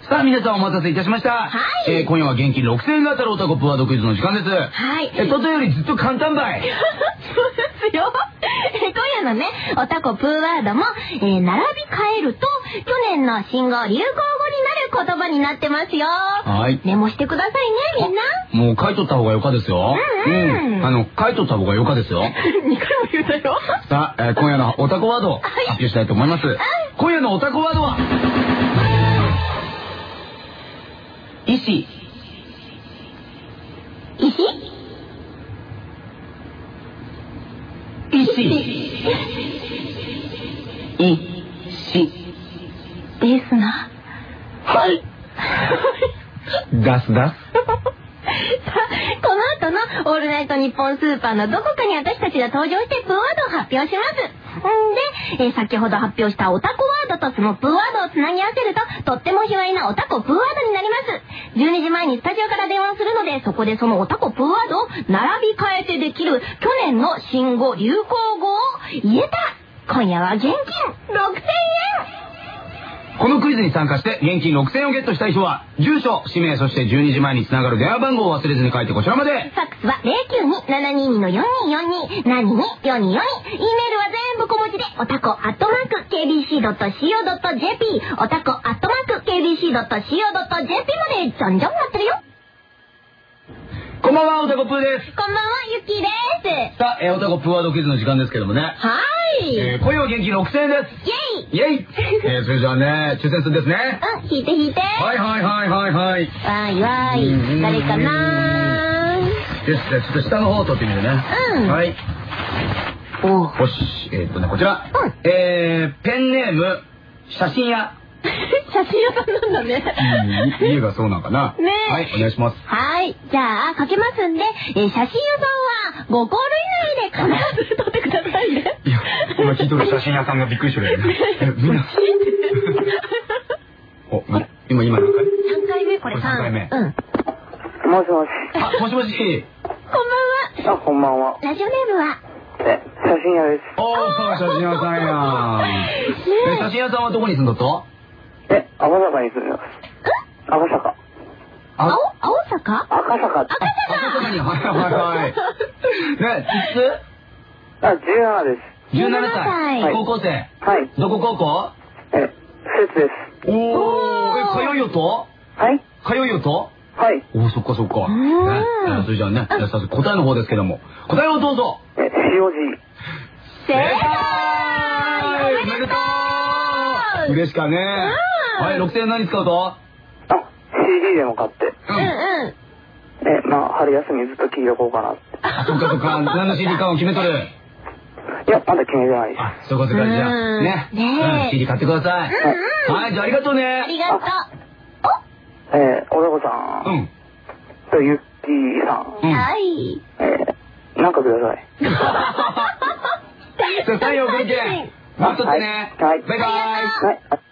さあ、皆さんお待たせいたしました。 はい。 今夜は現金6000円が当たるオタコプワードクイズの時間です。 はい。 とよりずっと簡単ばい。 そうですよ。今夜のね、オタコプーワードも、並び替えると、去年の新語・流行語になる言葉になってますよ。 はい。 メモしてくださいね、みんな。 もう書いとった方がよかですよ。書いとった方がよかですよ。 2回も言うたよ。 さあ、今夜のオタコワード、発表したいと思います。今夜のオタコワードは、石。 石？ 石。 ですな。 はい。出す。 さあ、この後のオールナイトニッポンスーパーのどこかに私たちが登場してプーワードを発表します。で、先ほど発表したオタコワードとそのプーワードをつなぎ合わせると、とっても卑猥なオタコプーワードになります。12時前にスタジオから電話するので、そこでそのオタコプーワードを並び替えてできる去年の新語・流行語を言えた。今夜は現金6000円。 このクイズに参加して現金6000円をゲットしたい人は、住所、氏名、そして12時前につながる電話番号を忘れずに書いてこちらまで。 ファックスは092-722-4242、722-4242。E メールは全部小文字で、オタコ@kbc.co.jp、オタコ@kbc.co.jp まで、じゃんじゃん待ってるよ。 こんばんは、オタコプーです。 こんばんは、ゆきです。 さあ、オタコプーワードクイズの時間ですけどもね。 はい。 今夜は現金6000円です。イェイそれじゃあね、抽選するんですね。 引いて。 はい。 わーい。誰かなー。 よし、じゃあちょっと下の方を取ってみるね。はい。よし、こちら。ペンネーム、写真屋。 写真屋さんなんだね。 家がそうなんかな。 ね。 はい、お願いします。 はい。じゃあ、かけますんで、写真屋さんは5コール以内で必ず撮ってくださいね。 いや、今聞いとる写真屋さんがびっくりしてるよね。みんな。今何回 ?3 回目、これ3回目。 もしもし。 もしもし。 こんばんは。 こんばんは。 ラジオネームは写真屋です。 写真屋さんや。写真屋さんはどこに住んどった？ 赤坂に住んでます。赤坂。 青坂？ 赤坂。 赤坂に、はい。ね、いくつ ？17です。 17歳。高校生。 はい。 どこ高校？ 施設です。 通いよと？ はい。 通いよと？ はい。 そっか。それじゃあね、早速答えの方ですけども。答えをどうぞ。 塩地。 正解！ おめでとう！嬉しかね。はい、6000円何使うと？ CD でも買って。春休みずっと聴いておこうかなって。 そっか。何の CD かを決めとる？ いや、まだ決めてないです。 そういうことか、じゃあ。ね。CD 買ってください。はい、じゃあありがとうね。 ありがとう。 おだこさん。とゆっきーさん。 はい。 なんかください。 じゃあ、太陽ご意見。待っとってね。 はい。 バイバイ。 はい。